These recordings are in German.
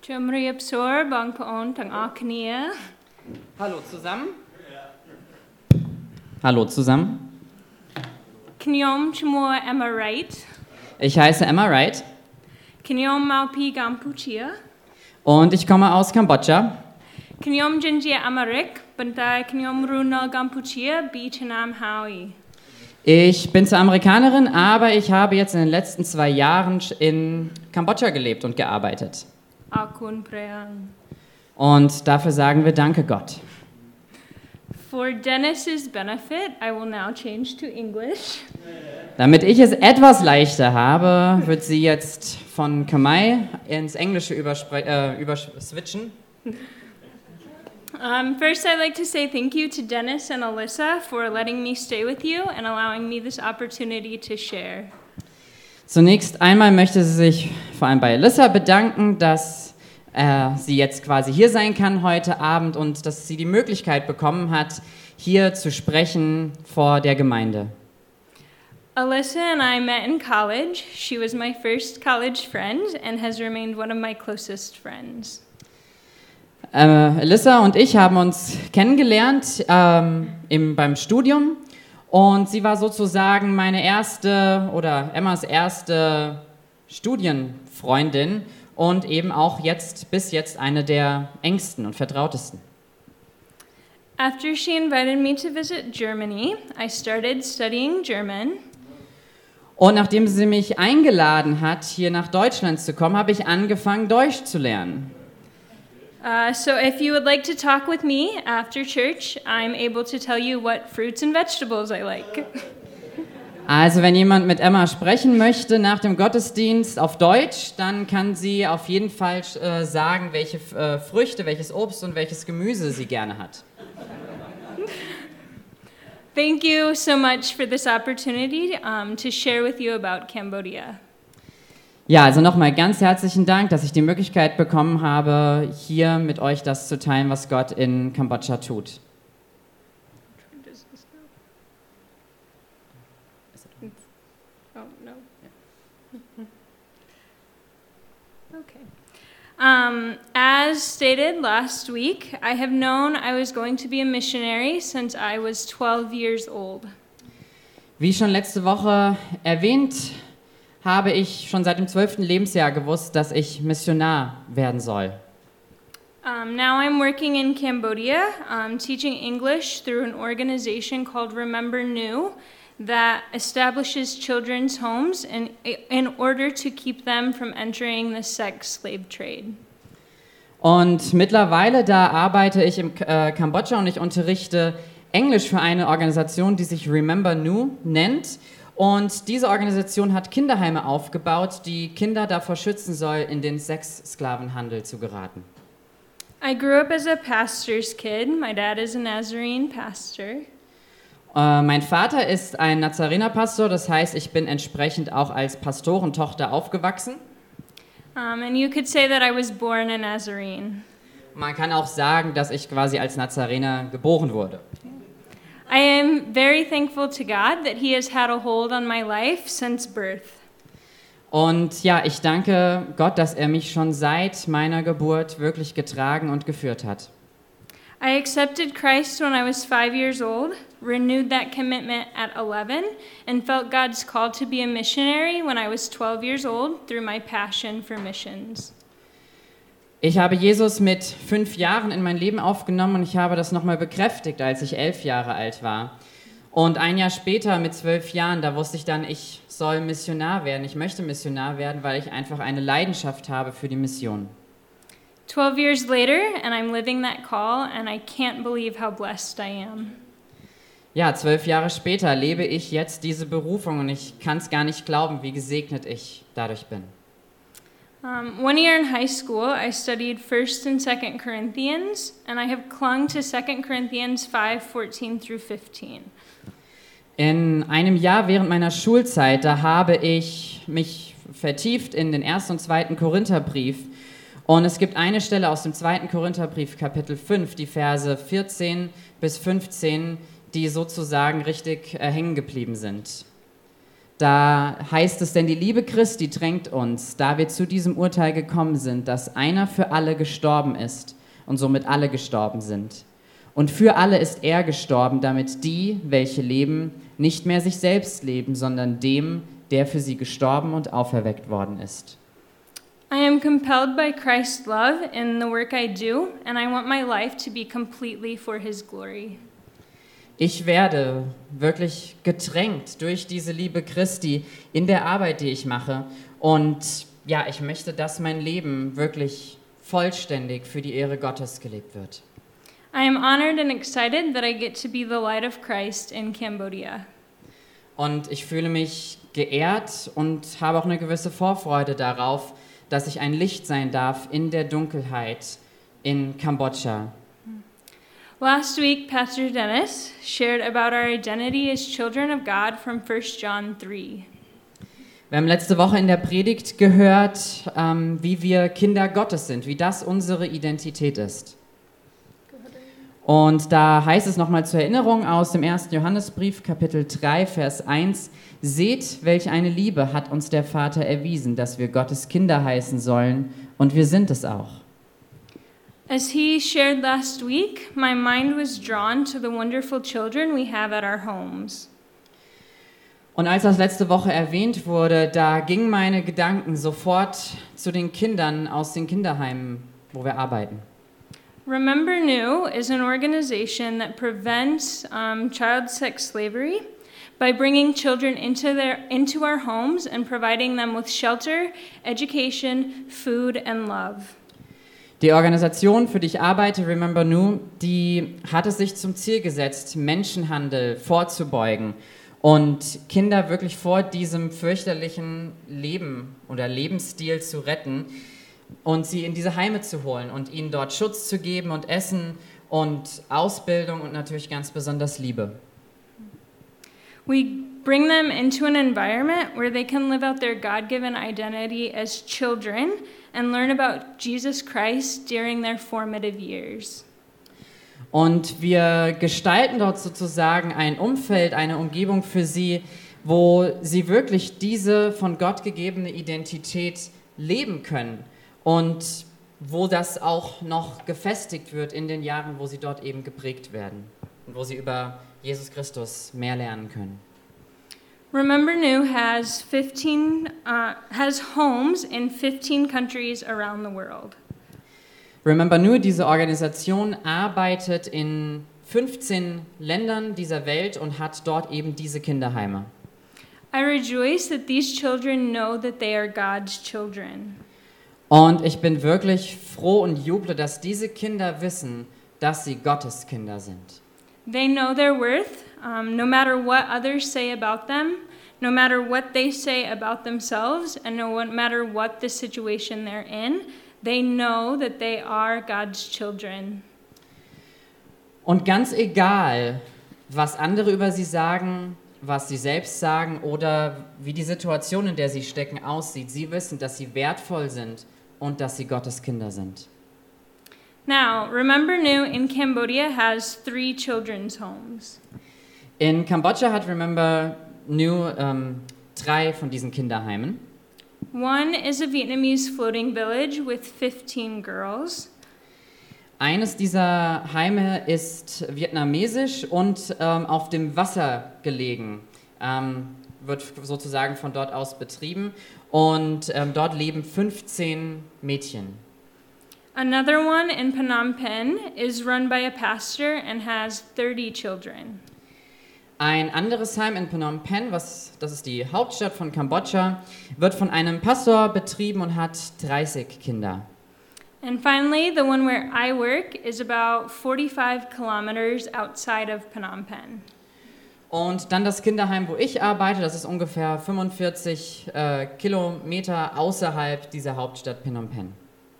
Chumriapsor Bangpaon Tang Aknia. Hallo zusammen. Hallo zusammen. Knyom Chmo Emma Wright. Ich heiße Emma Wright. Knyom Maupi Gampuchia. Und ich komme aus Kambodscha. Knyom Jinjia Amarik, Bantai Knyom Runa Gampuchia, Beachanam Howie. Ich bin zwar Amerikanerin, aber ich habe jetzt in den letzten 2 Jahren in Kambodscha gelebt und gearbeitet. Akun Preang. Und dafür sagen wir Danke Gott. For Dennis's benefit, I will now change to English. Damit ich es etwas leichter habe, wird sie jetzt von Khmer ins Englische switchen. First, I'd like to say thank you to Dennis and Alyssa for letting me stay with you and allowing me this opportunity to share. Zunächst einmal möchte sie sich vor allem bei Alyssa bedanken, dass sie jetzt quasi hier sein kann heute Abend und dass sie die Möglichkeit bekommen hat, hier zu sprechen vor der Gemeinde. Alyssa and I met in college. She was my first college friend and has remained one of my closest friends. Alyssa und ich haben uns kennengelernt beim Studium und sie war sozusagen Emmas erste Studienfreundin und eben auch bis jetzt eine der engsten und vertrautesten. After she invited me to visit Germany, I started studying German. Und nachdem sie mich eingeladen hat, hier nach Deutschland zu kommen, habe ich angefangen, Deutsch zu lernen. So if you would like to talk with me after church, I'm able to tell you what fruits and vegetables I like. Also wenn jemand mit Emma sprechen möchte nach dem Gottesdienst auf Deutsch, dann kann sie auf jeden Fall sagen, welche Früchte, welches Obst und welches Gemüse sie gerne hat. Thank you so much for this opportunity to share with you about Cambodia. Ja, also nochmal ganz herzlichen Dank, dass ich die Möglichkeit bekommen habe, hier mit euch das zu teilen, was Gott in Kambodscha tut. Oh, no. Okay. As stated last week, I have known I was going to be a missionary since I was 12 years old. Wie schon letzte Woche erwähnt, habe ich schon seit dem 12. Lebensjahr gewusst, dass ich Missionar werden soll. Now I'm working in Cambodia, teaching English through an organization called Remember New that establishes children's homes in order to keep them from entering the sex slave trade. Und mittlerweile, da arbeite ich in Kambodscha und ich unterrichte Englisch für eine Organisation, die sich Remember New nennt. Und diese Organisation hat Kinderheime aufgebaut, die Kinder davor schützen soll, in den Sexsklavenhandel zu geraten. I grew up as a pastor's kid. My dad is a Nazarene pastor. Mein Vater ist ein Nazarenerpastor, das heißt, ich bin entsprechend auch als Pastorentochter aufgewachsen. And you could say that I was born a Nazarene. Man kann auch sagen, dass ich quasi als Nazarener geboren wurde. I am very thankful to God that He has had a hold on my life since birth. Und ja, ich danke Gott, dass er mich schon seit meiner Geburt wirklich getragen und geführt hat. I accepted Christ when I was 5 years old, renewed that commitment at 11, and felt God's call to be a missionary when I was 12 years old through my passion for missions. Ich habe Jesus mit 5 Jahren in mein Leben aufgenommen und ich habe das nochmal bekräftigt, als ich 11 Jahre alt war. Und ein Jahr später, mit 12 Jahren, da wusste ich dann, ich soll Missionar werden. Ich möchte Missionar werden, weil ich einfach eine Leidenschaft habe für die Mission. 12 years later, and I'm living that call, and I can't believe how blessed I am. Ja, 12 Jahre später lebe ich jetzt diese Berufung und ich kann es gar nicht glauben, wie gesegnet ich dadurch bin. 1 year in high school, I studied 1st and 2nd Corinthians, and I have clung to 2 Corinthians 5:14 through 15. In einem Jahr während meiner Schulzeit, da habe ich mich vertieft in den 1. und 2. Korintherbrief. Und es gibt eine Stelle aus dem 2. Korintherbrief, Kapitel 5, die Verse 14 bis 15, die sozusagen richtig hängen geblieben sind. Da heißt es, denn die Liebe Christi drängt uns, da wir zu diesem Urteil gekommen sind, dass einer für alle gestorben ist und somit alle gestorben sind. Und für alle ist er gestorben, damit die, welche leben, nicht mehr sich selbst leben, sondern dem, der für sie gestorben und auferweckt worden ist. I am compelled by Christ's love in the work I do, and I want my life to be completely for his glory. Ich werde wirklich gedrängt durch diese Liebe Christi in der Arbeit, die ich mache. Und ja, ich möchte, dass mein Leben wirklich vollständig für die Ehre Gottes gelebt wird. I am honored and excited that I get to be the light of Christ in Cambodia. Und ich fühle mich geehrt und habe auch eine gewisse Vorfreude darauf, dass ich ein Licht sein darf in der Dunkelheit in Kambodscha. Last week, Pastor Dennis shared about our identity as children of God from 1 John 3. Wir haben letzte Woche in der Predigt gehört, wie wir Kinder Gottes sind, wie das unsere Identität ist. Und da heißt es nochmal zur Erinnerung aus dem 1. Johannesbrief, Kapitel 3, Vers 1, seht, welch eine Liebe hat uns der Vater erwiesen, dass wir Gottes Kinder heißen sollen, und wir sind es auch. As he shared last week, my mind was drawn to the wonderful children we have at our homes. Und als das letzte Woche erwähnt wurde, da gingen meine Gedanken sofort zu den Kindern aus den Kinderheimen, wo wir arbeiten. Remember New is an organization that prevents child sex slavery by bringing children into our homes and providing them with shelter, education, food, and love. Die Organisation, für die ich arbeite, Remember New, die hat es sich zum Ziel gesetzt, Menschenhandel vorzubeugen und Kinder wirklich vor diesem fürchterlichen Leben oder Lebensstil zu retten und sie in diese Heime zu holen und ihnen dort Schutz zu geben und Essen und Ausbildung und natürlich ganz besonders Liebe. We bring them into an environment where they can live out their God-given identity as children and learn about Jesus Christ during their formative years. Und wir gestalten dort sozusagen ein Umfeld, eine Umgebung für sie, wo sie wirklich diese von Gott gegebene Identität leben können und wo das auch noch gefestigt wird in den Jahren, wo sie dort eben geprägt werden und wo sie über Jesus Christus mehr lernen können. Remember New has homes in 15 countries around the world. Remember New, diese Organisation arbeitet in 15 Ländern dieser Welt und hat dort eben diese Kinderheime. I rejoice that these children know that they are God's children. Und ich bin wirklich froh und juble, dass diese Kinder wissen, dass sie Gottes Kinder sind. They know their worth, no matter what others say about them, no matter what they say about themselves, and no matter what the situation they're in, they know that they are God's children. Und ganz egal, was andere über sie sagen, was sie selbst sagen oder wie die Situation, in der sie stecken, aussieht, sie wissen, dass sie wertvoll sind und dass sie Gottes Kinder sind. Now, Remember New in Cambodia has 3 children's homes. In Kambodscha hat Remember New 3 von diesen Kinderheimen. One is a Vietnamese floating village with 15 girls. Eines dieser Heime ist vietnamesisch und auf dem Wasser gelegen, wird sozusagen von dort aus betrieben und dort leben 15 Mädchen. Another one in Phnom Penh is run by a pastor and has 30 children. Ein anderes Heim in Phnom Penh, das ist die Hauptstadt von Kambodscha, wird von einem Pastor betrieben und hat 30 Kinder. And finally, the one where I work is about 45 kilometers outside of Phnom Penh. Und dann das Kinderheim, wo ich arbeite, das ist ungefähr 45 Kilometer außerhalb dieser Hauptstadt Phnom Penh.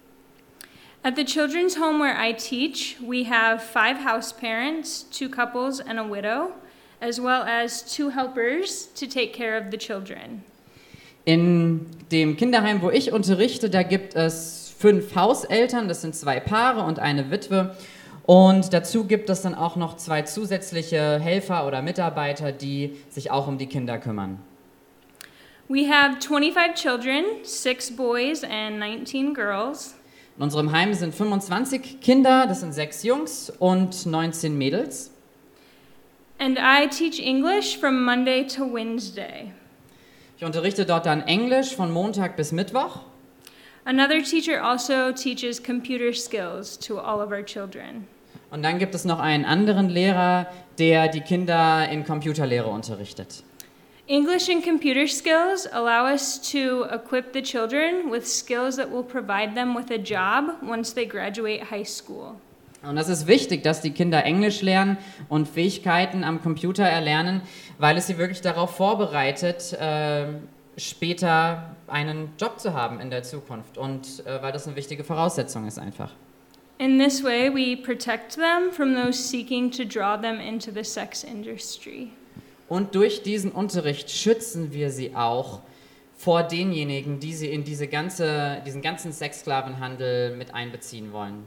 At the children's home where I teach, we have 5 house parents, 2 couples, and a widow, as well as 2 helpers to take care of the children. In dem Kinderheim, wo ich unterrichte, da gibt es 5 Hauseltern, das sind 2 Paare und eine Witwe. Und dazu gibt es dann auch noch 2 zusätzliche Helfer oder Mitarbeiter, die sich auch um die Kinder kümmern. We have 25 children, 6 boys and 19 girls. In unserem Heim sind 25 Kinder, das sind 6 Jungs und 19 Mädels. And I teach English from Monday to Wednesday. Ich unterrichte dort dann Englisch von Montag bis Mittwoch. Another teacher also teaches computer skills to all of our children. Und dann gibt es noch einen anderen Lehrer, der die Kinder in Computerlehre unterrichtet. English and computer skills allow us to equip the children with skills that will provide them with a job once they graduate high school. Und das ist wichtig, dass die Kinder Englisch lernen und Fähigkeiten am Computer erlernen, weil es sie wirklich darauf vorbereitet, später einen Job zu haben in der Zukunft und weil das eine wichtige Voraussetzung ist einfach. In this way, we protect them from those seeking to draw them into the sex industry. Und durch diesen Unterricht schützen wir sie auch vor denjenigen, die sie in diesen ganzen Sexsklavenhandel mit einbeziehen wollen.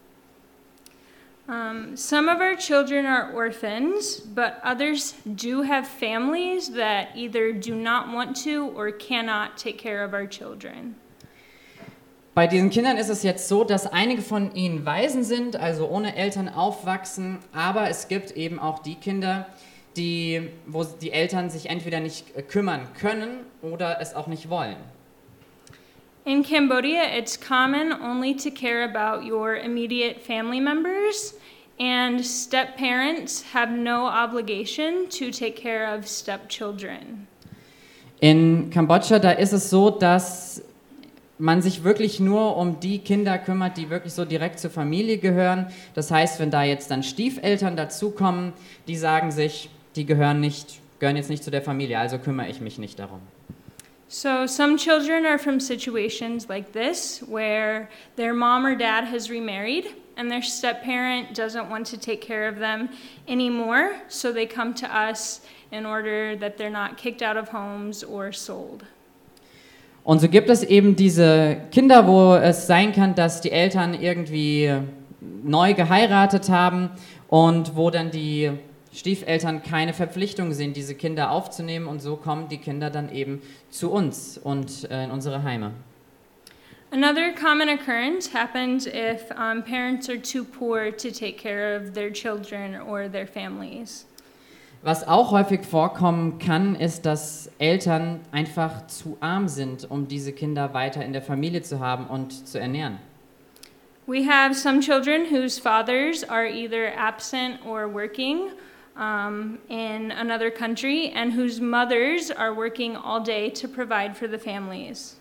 Some of our children are orphans, but others do have families that either do not want to or cannot take care of our children. Bei diesen Kindern ist es jetzt so, dass einige von ihnen Waisen sind, also ohne Eltern aufwachsen, aber es gibt eben auch die Kinder, wo die Eltern sich entweder nicht kümmern können oder es auch nicht wollen. In Cambodia, it's common only to care about your immediate family members, and step-parents have no obligation to take care of stepchildren. In Kambodscha, da ist es so, dass man sich wirklich nur um die Kinder kümmert, die wirklich so direkt zur Familie gehören. Das heißt, wenn da jetzt dann Stiefeltern dazukommen, die sagen sich, die gehören jetzt nicht zu der Familie, also kümmere ich mich nicht darum. So some children are from situations like this, where their mom or dad has remarried and their step-parent doesn't want to take care of them anymore, so they come to us in order that they're not kicked out of homes or sold. Und so gibt es eben diese Kinder, wo es sein kann, dass die Eltern irgendwie neu geheiratet haben und wo dann die Stiefeltern keine Verpflichtung sind, diese Kinder aufzunehmen, und so kommen die Kinder dann eben zu uns und in unsere Heime. Another common occurrence happens if parents are too poor to take care of their children or their families. Was auch häufig vorkommen kann, ist, dass Eltern einfach zu arm sind, um diese Kinder weiter in der Familie zu haben und zu ernähren. We have some children whose fathers are either absent or working in another country, and whose mothers are working all day to provide for the families.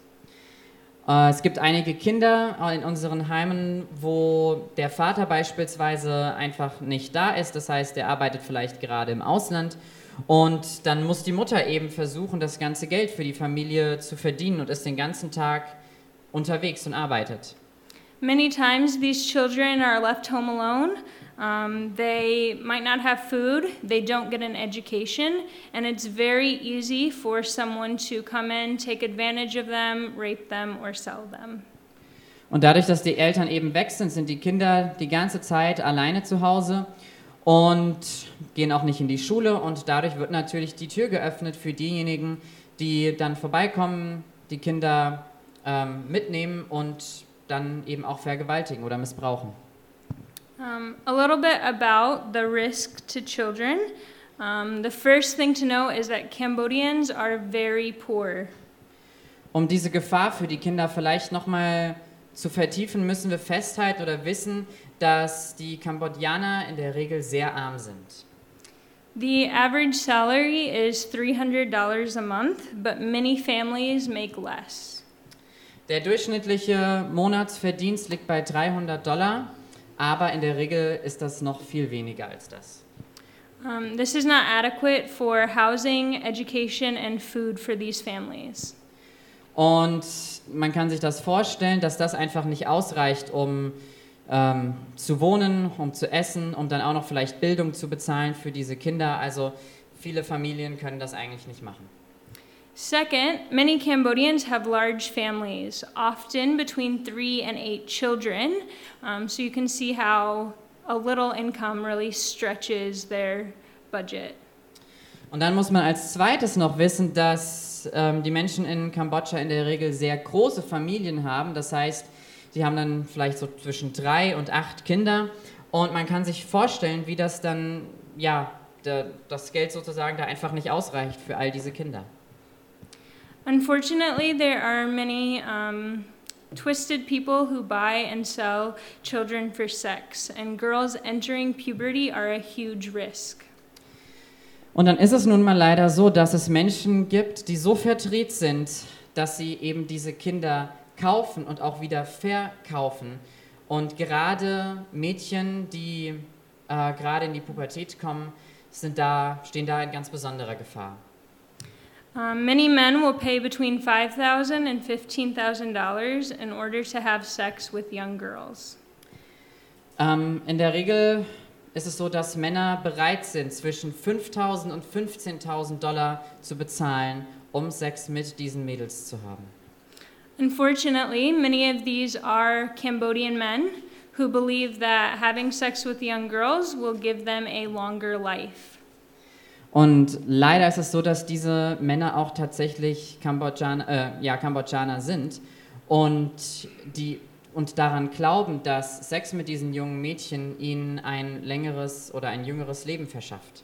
Es gibt einige Kinder in unseren Heimen, wo der Vater beispielsweise einfach nicht da ist. Das heißt, er arbeitet vielleicht gerade im Ausland und dann muss die Mutter eben versuchen, das ganze Geld für die Familie zu verdienen und ist den ganzen Tag unterwegs und arbeitet. Many times these children are left home alone. They might not have food, they don't get an education, and it's very easy for someone to come in, take advantage of them, rape them, or sell them. Und dadurch, dass die Eltern eben weg sind, sind die Kinder die ganze Zeit alleine zu Hause und gehen auch nicht in die Schule, und dadurch wird natürlich die Tür geöffnet für diejenigen, die dann vorbeikommen, die Kinder mitnehmen und dann eben auch vergewaltigen oder missbrauchen. A little bit about the risk to children. The first thing to know is that Cambodians are very poor. Um diese Gefahr für die Kinder vielleicht nochmal zu vertiefen, müssen wir festhalten oder wissen, dass die Kambodjaner in der Regel sehr arm sind. The average salary is $300 a month, but many families make less. Der durchschnittliche Monatsverdienst liegt bei $300, aber in der Regel ist das noch viel weniger als das. This is not adequate for housing, education, and food for these families. Und man kann sich das vorstellen, dass das einfach nicht ausreicht, um zu wohnen, um zu essen, um dann auch noch vielleicht Bildung zu bezahlen für diese Kinder. Also viele Familien können das eigentlich nicht machen. Second, many Cambodians have large families, often between 3 and 8 children. So you can see how a little income really stretches their budget. Und dann muss man als zweites noch wissen, dass die Menschen in Kambodscha in der Regel sehr große Familien haben. Das heißt, sie haben dann vielleicht so zwischen 3 und 8 Kinder. Und man kann sich vorstellen, wie das dann, ja, das Geld sozusagen da einfach nicht ausreicht für all diese Kinder. Unfortunately, there are many twisted people who buy and sell children for sex, and girls entering puberty are a huge risk. Und dann ist es nun mal leider so, dass es Menschen gibt, die so verdreht sind, dass sie eben diese Kinder kaufen und auch wieder verkaufen. Und gerade Mädchen, die gerade in die Pubertät kommen, stehen da in ganz besonderer Gefahr. Many men will pay between $5,000 and $15,000 in order to have sex with young girls. In der Regel ist es so, dass Männer bereit sind, zwischen $5.000 und $15.000 zu bezahlen, um Sex mit diesen Mädels zu haben. Unfortunately, many of these are Cambodian men who believe that having sex with young girls will give them a longer life. Und leider ist es so, dass diese Männer auch tatsächlich Kambodschaner sind und daran glauben, dass Sex mit diesen jungen Mädchen ihnen ein längeres oder ein jüngeres Leben verschafft.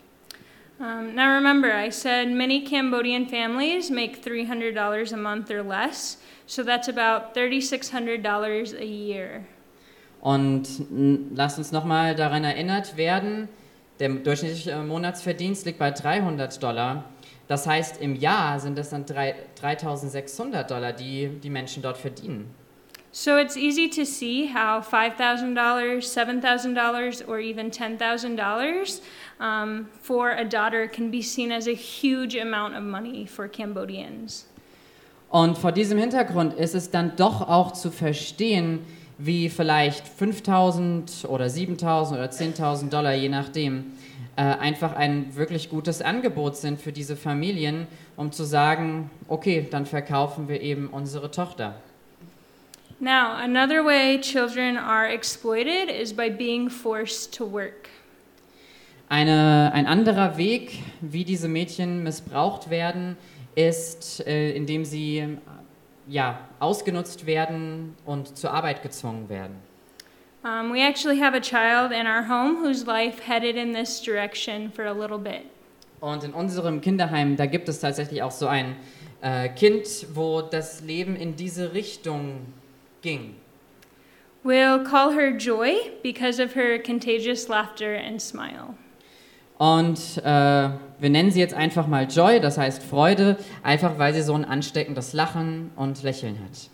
Now remember, I said many Cambodian families make $300 a month or less, so that's about $3,600 a year. Und lasst uns nochmal daran erinnert werden, der durchschnittliche Monatsverdienst liegt bei $300. Das heißt, im Jahr sind es dann $3.600, die die Menschen dort verdienen. So it's easy to see how $5,000, $7,000, or even $10,000 for a daughter can be seen as a huge amount of money for Cambodians. Und vor diesem Hintergrund ist es dann doch auch zu verstehen, wie vielleicht $5.000 oder $7.000 oder $10.000, je nachdem, einfach ein wirklich gutes Angebot sind für diese Familien, um zu sagen, okay, dann verkaufen wir eben unsere Tochter. Now, another way children are exploited is by being forced to work. Ein anderer Weg, wie diese Mädchen missbraucht werden, ist, indem sie ausgenutzt werden und zur Arbeit gezwungen werden. We actually have a child in our home whose life headed in this direction for a little bit. Und in unserem Kinderheim, da gibt es tatsächlich auch so ein Kind, wo das Leben in diese Richtung ging. We'll call her Joy because of her contagious laughter and smile. Und wir nennen sie jetzt einfach mal Joy, das heißt Freude, einfach weil sie so ein ansteckendes Lachen und Lächeln hat.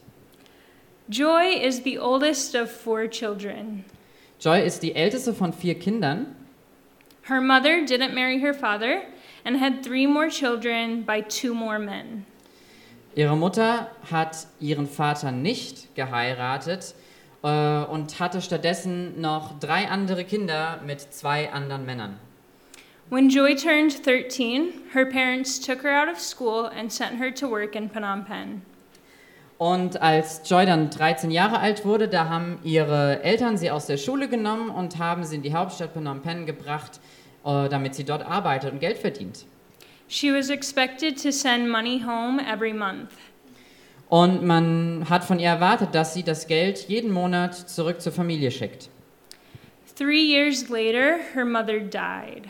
Joy is the oldest of 4 children. Joy ist die älteste von 4 Kindern. Her mother didn't marry her father and had 3 more children by 2 more men. Ihre Mutter hat ihren Vater nicht geheiratet und hatte stattdessen noch 3 andere Kinder mit 2 anderen Männern. When Joy turned 13, her parents took her out of school and sent her to work in Phnom Penh. Und als Joy dann 13 Jahre alt wurde, da haben ihre Eltern sie aus der Schule genommen und haben sie in die Hauptstadt Phnom Penh gebracht, damit sie dort arbeitet und Geld verdient. She was expected to send money home every month. Und man hat von ihr erwartet, dass sie das Geld jeden Monat zurück zur Familie schickt. 3 years later, her mother died.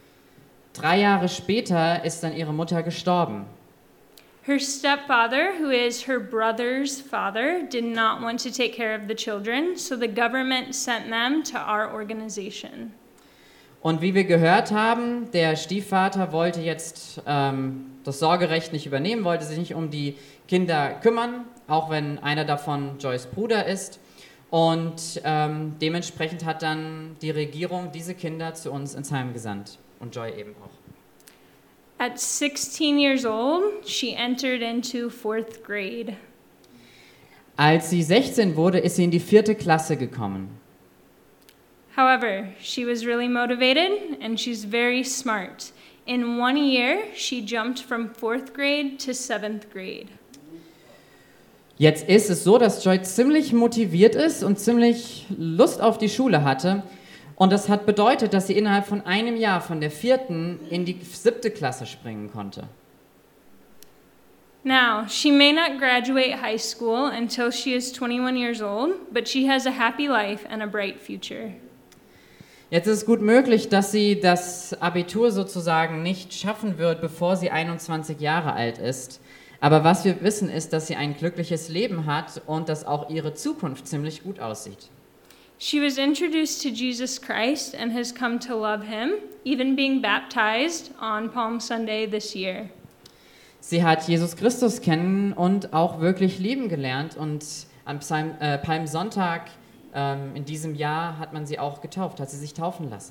3 Jahre später ist dann ihre Mutter gestorben. Her stepfather, who is her brother's father, did not want to take care of the children, so the government sent them to our organization. Und wie wir gehört haben, der Stiefvater wollte jetzt das Sorgerecht nicht übernehmen, wollte sich nicht um die Kinder kümmern, auch wenn einer davon Joys Bruder ist. Und dementsprechend hat dann die Regierung diese Kinder zu uns ins Heim gesandt. Und Joy eben auch. At 16 years old, she entered into 4th grade. Als sie 16 wurde, ist sie in die 4. Klasse gekommen. However, she was really motivated and she's very smart. In 1 year, she jumped from 4th grade to 7th grade. Jetzt ist es so, dass Joy ziemlich motiviert ist und ziemlich Lust auf die Schule hatte. Und das hat bedeutet, dass sie innerhalb von einem Jahr von der 4. in die 7. Klasse springen konnte. Now, she may not graduate high school until she is 21 years old, but she has a happy life and a bright future. Jetzt ist es gut möglich, dass sie das Abitur sozusagen nicht schaffen wird, bevor sie 21 Jahre alt ist. Aber was wir wissen, ist, dass sie ein glückliches Leben hat und dass auch ihre Zukunft ziemlich gut aussieht. She was introduced to Jesus Christ and has come to love him, even being baptized on Palm Sunday this year. Sie hat Jesus Christus kennen und auch wirklich lieben gelernt und am Palmsonntag in diesem Jahr hat man sie auch getauft, hat sie sich taufen lassen.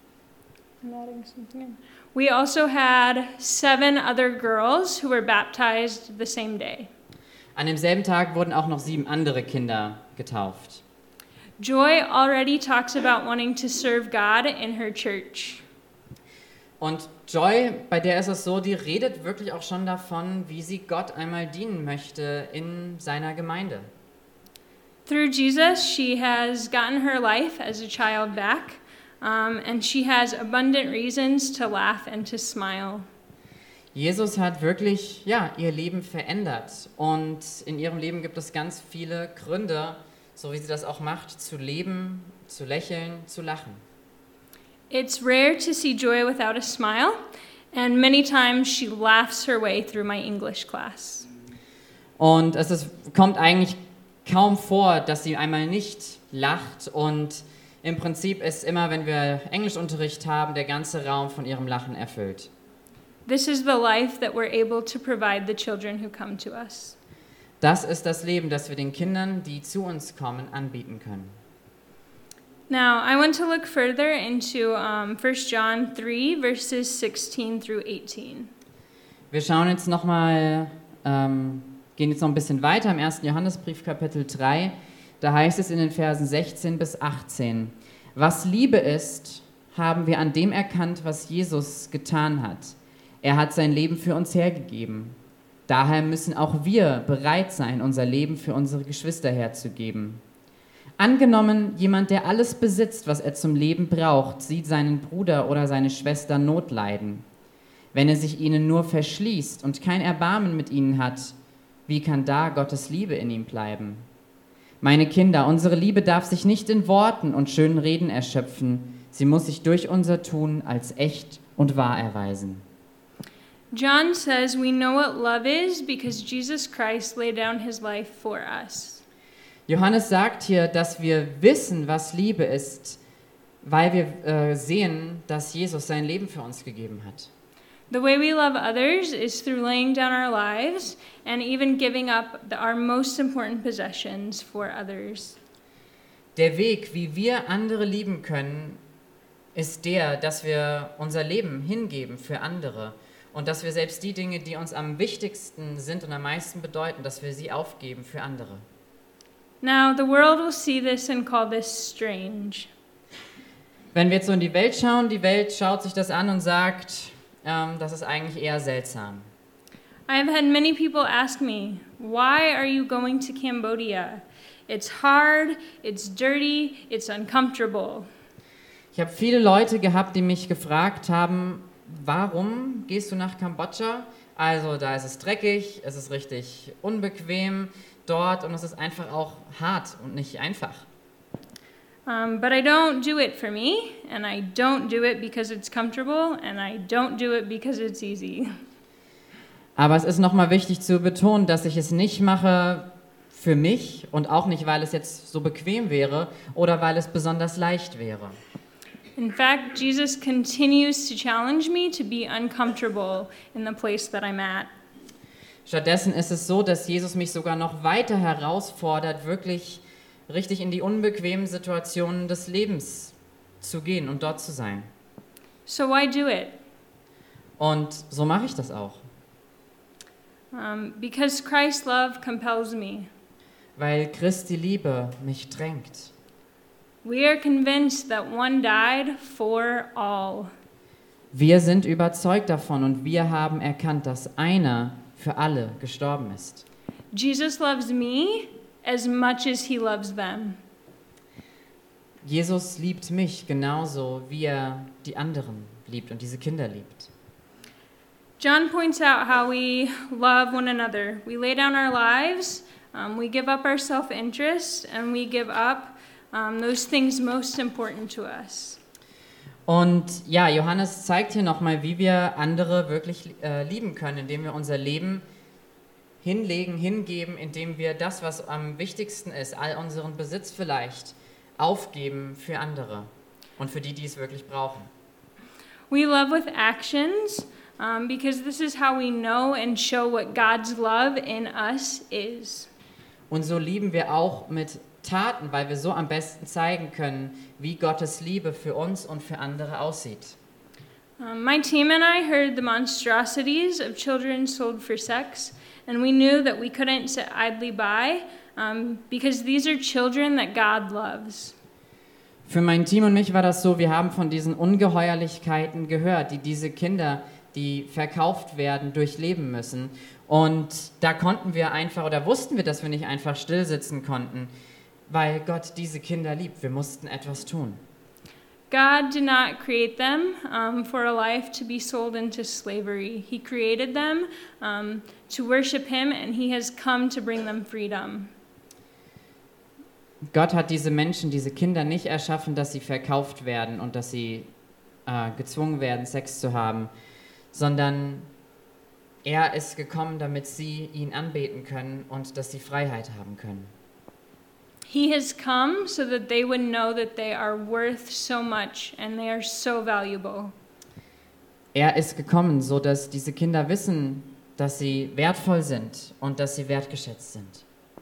We also had 7 other girls who were baptized the same day. An demselben Tag wurden auch noch 7 andere Kinder getauft. Joy already talks about wanting to serve God in her church. Und Joy, bei der ist es so, die redet wirklich auch schon davon, wie sie Gott einmal dienen möchte in seiner Gemeinde. Through Jesus, she has gotten her life as a child back, and she has abundant reasons to laugh and to smile. Jesus hat wirklich, ihr Leben verändert und in ihrem Leben gibt es ganz viele Gründe, so wie sie das auch macht, zu leben, zu lächeln, zu lachen. It's rare to see Joy without a smile, and many times she laughs her way through my English class. Und kommt eigentlich kaum vor, dass sie einmal nicht lacht und im Prinzip ist immer, wenn wir Englischunterricht haben, der ganze Raum von ihrem Lachen erfüllt. This is the life that we're able to provide the children who come to us. Das ist das Leben, das wir den Kindern, die zu uns kommen, anbieten können. Now, I want to look further into 1 John 3, verses 16 through 18. Wir schauen jetzt nochmal, gehen jetzt noch ein bisschen weiter im 1. Johannesbrief, Kapitel 3. Da heißt es in den Versen 16 bis 18. Was Liebe ist, haben wir an dem erkannt, was Jesus getan hat. Er hat sein Leben für uns hergegeben. Daher müssen auch wir bereit sein, unser Leben für unsere Geschwister herzugeben. Angenommen, jemand, der alles besitzt, was er zum Leben braucht, sieht seinen Bruder oder seine Schwester Not leiden. Wenn er sich ihnen nur verschließt und kein Erbarmen mit ihnen hat, wie kann da Gottes Liebe in ihm bleiben? Meine Kinder, unsere Liebe darf sich nicht in Worten und schönen Reden erschöpfen. Sie muss sich durch unser Tun als echt und wahr erweisen. John says we know what love is because Jesus Christ laid down his life for us. Johannes sagt hier, dass wir wissen, was Liebe ist, weil wir sehen, dass Jesus sein Leben für uns gegeben hat. The way we love others is through laying down our lives and even giving up our most important possessions for others. Der Weg, wie wir andere lieben können, ist der, dass wir unser Leben hingeben für andere und dass wir selbst die Dinge, die uns am wichtigsten sind und am meisten bedeuten, dass wir sie aufgeben für andere. Now, the world will see this and call this strange. Wenn wir jetzt so in die Welt schauen, die Welt schaut sich das an und sagt, das ist eigentlich eher seltsam. I've had many people ask me, why are you going to Cambodia? It's hard, it's dirty, it's uncomfortable. Ich habe viele Leute gehabt, die mich gefragt haben, warum gehst du nach Kambodscha? Also da ist es dreckig, es ist richtig unbequem dort und es ist einfach auch hart und nicht einfach. But I don't do it for me, and I don't do it because it's comfortable, and I don't do it because it's easy. Aber es ist nochmal wichtig zu betonen, dass ich es nicht mache für mich und auch nicht, weil es jetzt so bequem wäre oder weil es besonders leicht wäre. In fact, Jesus continues to challenge me to be uncomfortable in the place that I'm at. Stattdessen ist es so, dass Jesus mich sogar noch weiter herausfordert, wirklich richtig in die unbequemen Situationen des Lebens zu gehen und dort zu sein. So why do it? Und so mache ich das auch. Because Christ's love compels me. Weil Christi Liebe mich drängt. We are convinced that one died for all. Wir sind überzeugt davon und wir haben erkannt, dass einer für alle gestorben ist. Jesus loves me as much as he loves them. Jesus liebt mich genauso, wie er die anderen liebt und diese Kinder liebt. John points out how we love one another. We lay down our lives, we give up our self-interest, and we give up those things most important to us. Und ja, Johannes zeigt hier nochmal, wie wir andere wirklich lieben können, indem wir unser Leben hinlegen, hingeben, indem wir das, was am wichtigsten ist, all unseren Besitz vielleicht, aufgeben für andere und für die, die es wirklich brauchen. We love with actions because this is how we know and show what God's love in us is. Und so lieben wir auch mit Taten, weil wir so am besten zeigen können, wie Gottes Liebe für uns und für andere aussieht. My team and I heard the monstrosities of children sold for sex, and we knew that we couldn't sit idly by because these are children that God loves. Für mein Team und mich war das so, wir haben von diesen Ungeheuerlichkeiten gehört, die diese Kinder, die verkauft werden, durchleben müssen. Und da konnten wir einfach, oder wussten wir, dass wir nicht einfach still sitzen konnten, weil Gott diese Kinder liebt. Wir mussten etwas tun. God did not create them for a life to be sold into slavery. He created them to worship Him, and He has come to bring them freedom. Gott hat diese Menschen, diese Kinder nicht erschaffen, dass sie verkauft werden und dass sie gezwungen werden, Sex zu haben, sondern er ist gekommen, damit sie ihn anbeten können und dass sie Freiheit haben können. He has come so that they would know that they are worth so much and they are so valuable. Er ist gekommen, so dass diese Kinder wissen, dass sie wertvoll sind und dass sie wertgeschätzt sind.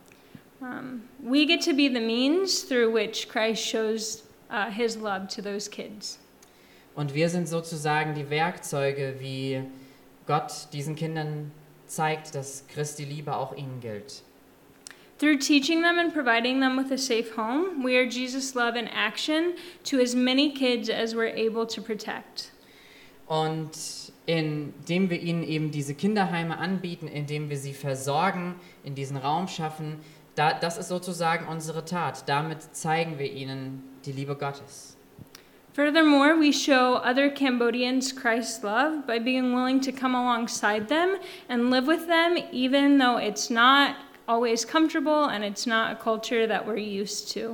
We get to be the means through which Christ shows His love to those kids. Und wir sind sozusagen die Werkzeuge, wie Gott diesen Kindern zeigt, dass Christi Liebe auch ihnen gilt. Through teaching them and providing them with a safe home, we are Jesus' love in action to as many kids as we're able to protect. Und indem wir ihnen eben diese Kinderheime anbieten, indem wir sie versorgen, in diesen Raum schaffen, das ist sozusagen unsere Tat. Damit zeigen wir ihnen die Liebe Gottes. Furthermore, we show other Cambodians Christ's love by being willing to come alongside them and live with them, even though it's not always comfortable and it's not a culture that we're used to.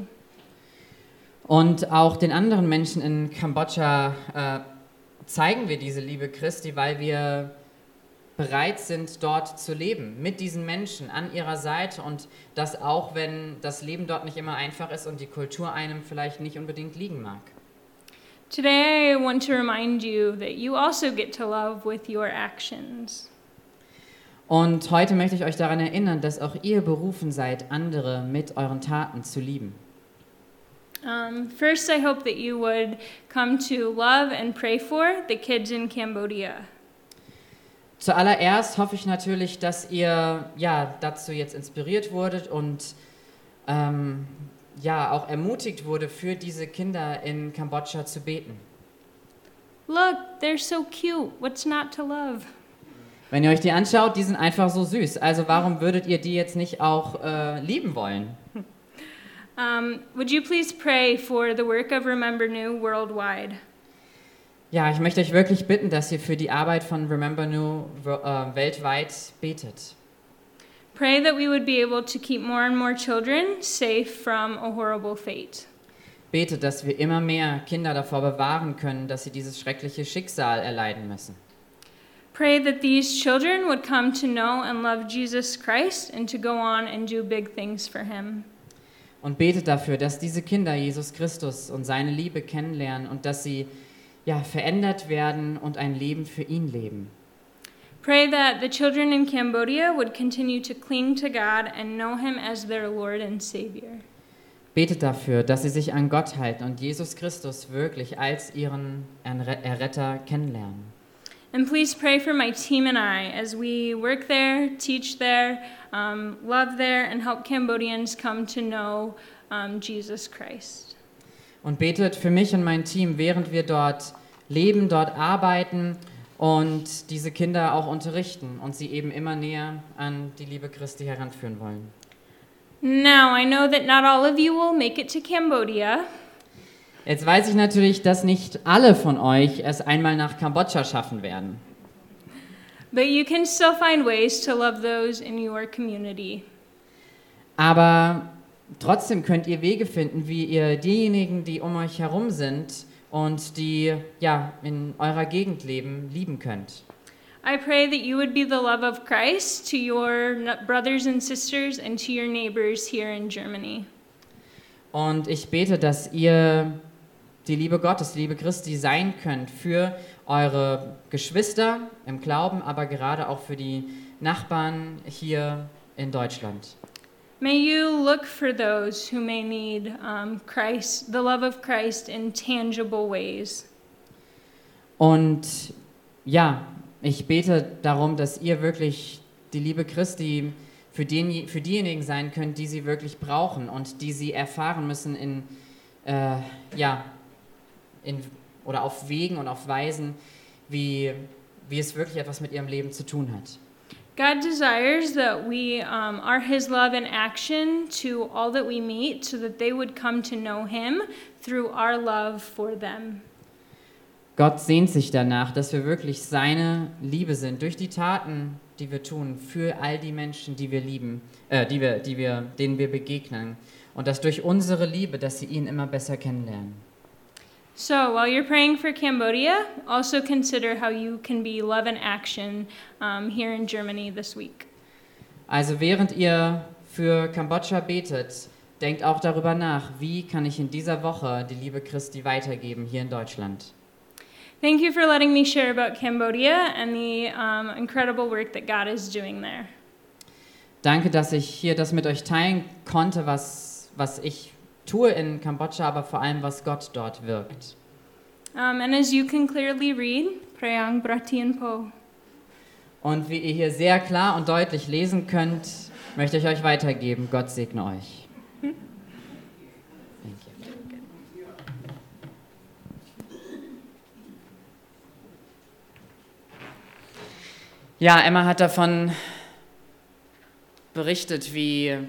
Und auch den anderen Menschen in Kambodscha zeigen wir diese Liebe Christi, weil wir bereit sind, dort zu leben, mit diesen Menschen an ihrer Seite und das auch, wenn das Leben dort nicht immer einfach ist und die Kultur einem vielleicht nicht unbedingt liegen mag. Today I want to remind you that you also get to love with your actions. Und heute möchte ich euch daran erinnern, dass auch ihr berufen seid, andere mit euren Taten zu lieben. First, I hope that you would come to love and pray for the kids in Cambodia. Zuallererst hoffe ich natürlich, dass ihr dazu jetzt inspiriert wurdet und auch ermutigt wurde, für diese Kinder in Kambodscha zu beten. Look, they're so cute. What's not to love? Wenn ihr euch die anschaut, die sind einfach so süß. Also warum würdet ihr die jetzt nicht auch lieben wollen? Would you please pray for the work of Remember New worldwide? Ja, ich möchte euch wirklich bitten, dass ihr für die Arbeit von Remember New weltweit betet. Pray that we would be able to keep more and more children safe from a horrible fate. Betet, dass wir immer mehr Kinder davor bewahren können, dass sie dieses schreckliche Schicksal erleiden müssen. Pray that these children would come to know and love Jesus Christ and to go on and do big things for Him. Und betet dafür, dass diese Kinder Jesus Christus und seine Liebe kennenlernen und dass sie verändert werden und ein Leben für ihn leben. Pray that the children in Cambodia would continue to cling to God and know Him as their Lord and Savior. Betet dafür, dass sie sich an Gott halten und Jesus Christus wirklich als ihren Erretter kennenlernen. And please pray for my team and I as we work there, teach there, love there, and help Cambodians come to know Jesus Christ. Und betet für mich und mein Team, während wir dort leben, dort arbeiten und diese Kinder auch unterrichten und sie eben immer näher an die Liebe Christi heranführen wollen. Now, I know that not all of you will make it to Cambodia. Jetzt weiß ich natürlich, dass nicht alle von euch es einmal nach Kambodscha schaffen werden. But you can still find ways to love those in your community. Aber trotzdem könnt ihr Wege finden, wie ihr diejenigen, die um euch herum sind und die ja in eurer Gegend leben, lieben könnt. I pray that you would be the love of Christ to your brothers and sisters and to your neighbors here in Germany. Und ich bete, dass ihr die Liebe Gottes, die Liebe Christi sein könnt für eure Geschwister im Glauben, aber gerade auch für die Nachbarn hier in Deutschland. May you look for those who may need Christ, the love of Christ in tangible ways. Und ja, ich bete darum, dass ihr wirklich die Liebe Christi für diejenigen sein könnt, die sie wirklich brauchen und die sie erfahren müssen oder auf Wegen und auf Weisen, wie es wirklich etwas mit ihrem Leben zu tun hat. God desires that we are His love in action to all that we meet, so that they would come to know Him through our love for them. Gott sehnt sich danach, dass wir wirklich seine Liebe sind, durch die Taten, die wir tun, für all die Menschen, die wir lieben, denen wir begegnen. Und dass durch unsere Liebe, dass sie ihn immer besser kennenlernen. So, while you're praying for Cambodia, also consider how you can be love in action here in Germany this week. Also während ihr für Kambodscha betet, denkt auch darüber nach, wie kann ich in dieser Woche die Liebe Christi weitergeben hier in Deutschland. Thank you for letting me share about Cambodia and the incredible work that God is doing there. Danke, dass ich hier das mit euch teilen konnte, was ich tue in Kambodscha, aber vor allem, was Gott dort wirkt. And as you can clearly read, Prayang Bratien Po. Und wie ihr hier sehr klar und deutlich lesen könnt, möchte ich euch weitergeben. Gott segne euch. Thank you. Ja, Emma hat davon berichtet, wie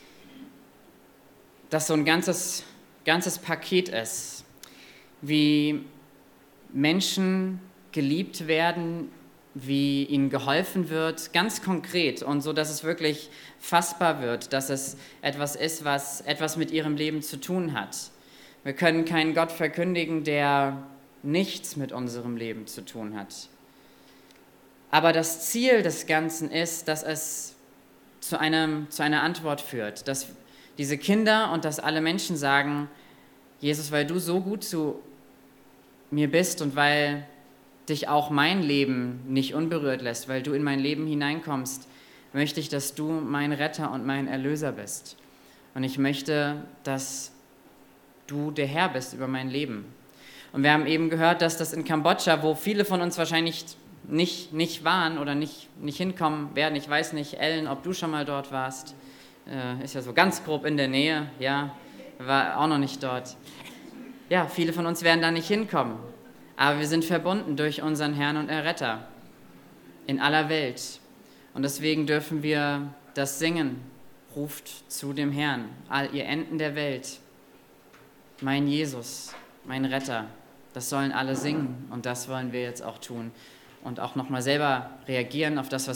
das so ein ganzes Paket ist, wie Menschen geliebt werden, wie ihnen geholfen wird, ganz konkret und so, dass es wirklich fassbar wird, dass es etwas ist, was etwas mit ihrem Leben zu tun hat. Wir können keinen Gott verkündigen, der nichts mit unserem Leben zu tun hat. Aber das Ziel des Ganzen ist, dass es zu einer Antwort führt, dass diese Kinder und dass alle Menschen sagen, Jesus, weil du so gut zu mir bist und weil dich auch mein Leben nicht unberührt lässt, weil du in mein Leben hineinkommst, möchte ich, dass du mein Retter und mein Erlöser bist. Und ich möchte, dass du der Herr bist über mein Leben. Und wir haben eben gehört, dass das in Kambodscha, wo viele von uns wahrscheinlich nicht waren oder nicht hinkommen werden, ich weiß nicht, Ellen, ob du schon mal dort warst, ist ja so ganz grob in der Nähe, ja, war auch noch nicht dort. Ja, viele von uns werden da nicht hinkommen, aber wir sind verbunden durch unseren Herrn und Erretter in aller Welt. Und deswegen dürfen wir das singen, ruft zu dem Herrn, all ihr Enden der Welt, mein Jesus, mein Retter, das sollen alle singen und das wollen wir jetzt auch tun und auch nochmal selber reagieren auf das, was